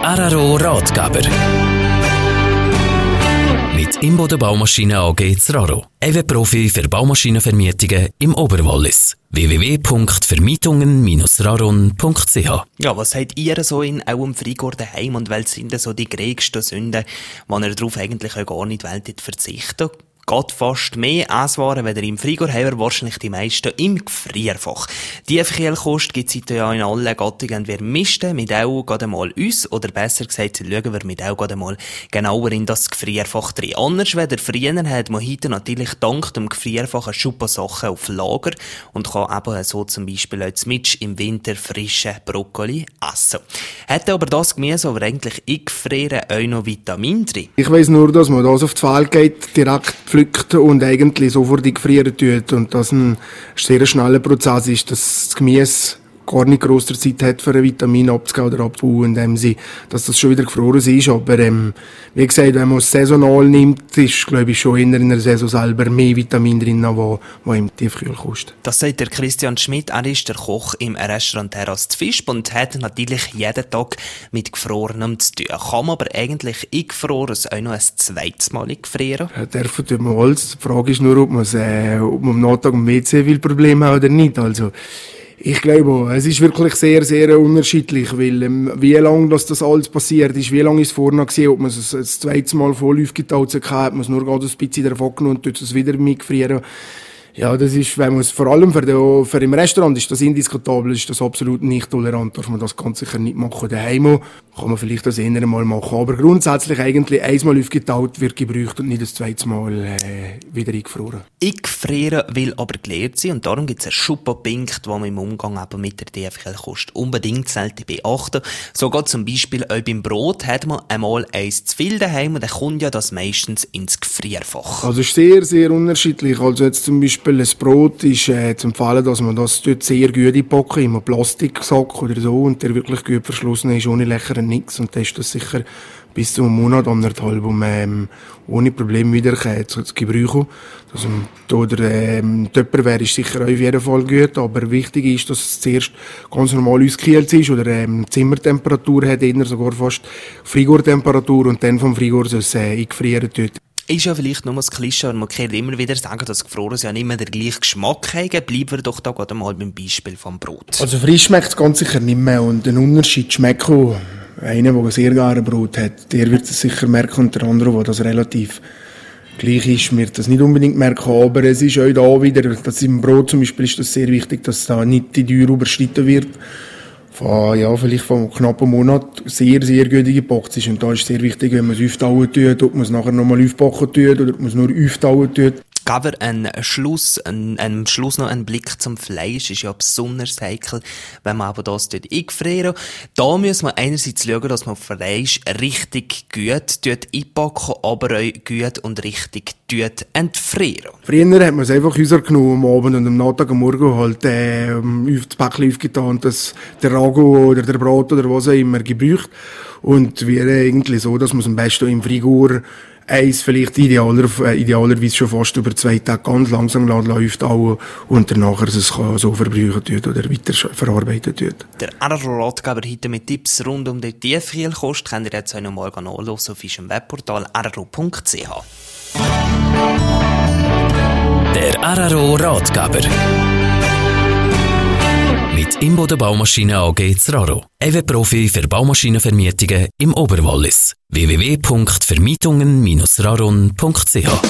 Araro Ratgeber. Mit Imboden Baumaschinen AG Zraro. EW-Profi für Baumaschinenvermietungen im Oberwallis. www.vermietungen-raron.ch. Ja, was habt ihr so in eurem Frigor daheim und welche sind so die größten Sünden, wo ihr darauf eigentlich auch gar nicht wollt verzichten? Geht fast mehr Esswaren, wenn ihr im Frigor habt, wahrscheinlich die meisten im Gefrierfach. Die Tiefkühlkost gibt es ja in allen Gattungen. Wir mischen mit auch gerade mal uns, oder besser gesagt, schauen wir mit auch gerade mal genauer in das Gefrierfach drin. Anders, wenn ihr früher hat man heute natürlich dank dem Gefrierfach eine Schuppe Sachen auf Lager und kann eben so zum Beispiel als Mitsch im Winter frischen Brokkoli essen. Hat aber das Gemüse aber eigentlich eingefrieren auch noch Vitamin drin? Ich weiss nur, dass man das auf die Feld geht, direkt pflückt und eigentlich sofort gefrieren tut und das ein sehr schneller Prozess ist, dass das Gemüse gar nicht grosser Zeit hat, für ein Vitamin abzugehen oder abzubauen, in dem Sinne, dass das schon wieder gefroren ist. Aber wie gesagt, wenn man es saisonal nimmt, ist, glaube ich, schon in der Saison selber mehr Vitamin drin, wo im Tiefkühl kostet. Das sagt der Christian Schmidt. Er ist der Koch im Restaurant Terrasse Fisch und hat natürlich jeden Tag mit Gefrorenem zu tun. Kann man aber eigentlich Eingefrorenes auch noch ein zweites Mal gefrieren? Ja, dürfen tut man alles. Die Frage ist nur, ob man am Nachmittag im WC viel Probleme hat oder nicht. Also, ich glaube, es ist wirklich sehr, sehr unterschiedlich, weil wie lange das alles passiert ist, wie lange ist es vorne gesehen, ob man es das zweite Mal voll aufgetaut hat, hat man es nur gerade ein bisschen davon genommen und tut es wieder mitgefrieren. Ja, das ist, wenn man es vor allem für im Restaurant ist das indiskutabel, ist das absolut nicht tolerant, darf man das ganz sicher nicht machen. Daheim kann man vielleicht das eher mal machen, aber grundsätzlich eigentlich einmal aufgetaut wird gebraucht und nicht das zweite Mal wieder eingefroren. Eingefrieren will aber gelehrt sein und darum gibt es einen Schuppenpunkt, den man im Umgang eben mit der Tiefkühlkost unbedingt sollte beachten. Sogar zum Beispiel auch beim Brot hat man einmal eins zu viel daheim und dann kommt ja das meistens ins Gefrierfach. Also es ist sehr, sehr unterschiedlich. Also jetzt zum Beispiel ein Brot ist zu empfehlen, dass man das dort sehr gut einpacken, in einem Plastiksack oder so, und der wirklich gut verschlossen ist, ohne Löcher und nichts. Und dann ist das sicher bis zu einem Monat, anderthalb, ohne Probleme wieder zu gebrauchen. Also, oder Tupperware ist sicher auch auf jeden Fall gut, aber wichtig ist, dass es zuerst ganz normal ausgekühlt ist oder Zimmertemperatur hat, eher sogar fast Frigortemperatur, und dann vom Frigor es eingefrieren tut. Ist ja vielleicht nur ein Klischee, aber man kann immer wieder sagen, dass Gefrorenes ja nicht mehr den gleichen Geschmack haben. Bleiben wir doch da gerade mal beim Beispiel vom Brot. Also frisch schmeckt es ganz sicher nicht mehr, und den Unterschied schmeckt auch. Einer, der sehr gerne Brot hat, der wird es sicher merken, und der andere, der das relativ gleich ist, wird das nicht unbedingt merken. Aber es ist auch da wieder, dass im Brot zum Beispiel ist das sehr wichtig, dass da nicht die Dauer überschritten wird. Vielleicht von knapp einem Monat sehr, sehr gut eingepackt ist. Und da ist es sehr wichtig, wenn man es auftauen tut, ob man es nachher nochmal aufbacken tut oder ob man es nur auftauen tut. Geben wir einen Schluss noch einen Blick zum Fleisch. Ist ja besonders heikel, wenn man aber das dort eingefrieren. Da muss man einerseits schauen, dass man Fleisch richtig gut einpacken, aber auch gut und richtig entfrieren. Früher hat man es einfach genommen am Abend und am Nachmittag am Morgen halt das Päckchen aufgetan und der Ragout oder der Brat oder was auch immer gebraucht. Und wäre eigentlich so, dass man es am besten im Frigor vielleicht idealerweise schon fast über 2 Tage ganz langsam läuft und danach es so verbrauchen tut oder weiter verarbeiten tut. Der Araro Ratgeber heute mit Tipps rund um die Tiefkühlkost könnt ihr jetzt auch noch mal nachhören auf unserem Webportal araro.ch. Der Araro Ratgeber. Mit Imboden Baumaschinen AG Zraro. EW-Profi für Baumaschinenvermietungen im Oberwallis. www.vermietungen-raron.ch